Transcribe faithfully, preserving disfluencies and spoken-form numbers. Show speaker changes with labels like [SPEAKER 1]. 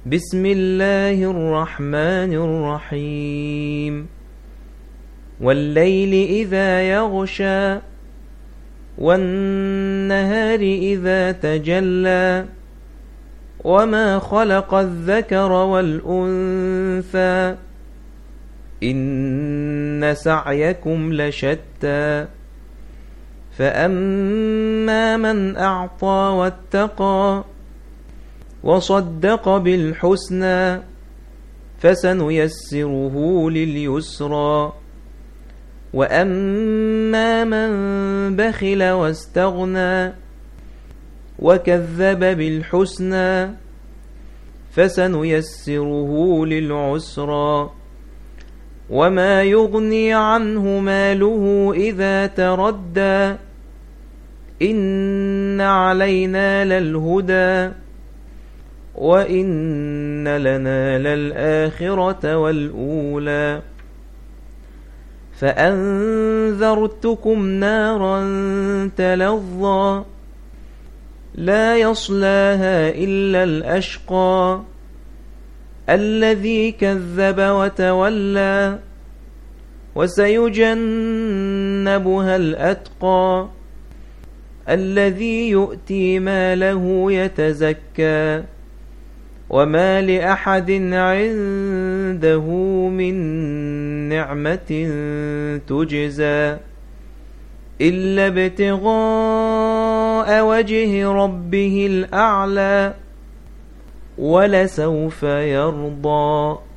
[SPEAKER 1] بسم الله الرحمن الرحيم والليل إذا يغشى والنهار إذا تجلى وما خلق الذكر والأنثى إن سعيكم لشتى فأما من أعطى واتقى وصدق بالحسنى فسنيسره لليسرى وأما من بخل واستغنى وكذب بالحسنى فسنيسره للعسرى وما يغني عنه ماله إذا تردى إن علينا للهدى وإن لنا للآخرة والأولى فأنذرتكم نارا تلظى لا يصلاها إلا الأشقى الذي كذب وتولى وسيجنبها الأتقى الذي يؤتي ماله يتزكى وما لأحد عنده من نعمة تجزى إلا ابتغاء وجه ربه الأعلى ولسوف يرضى.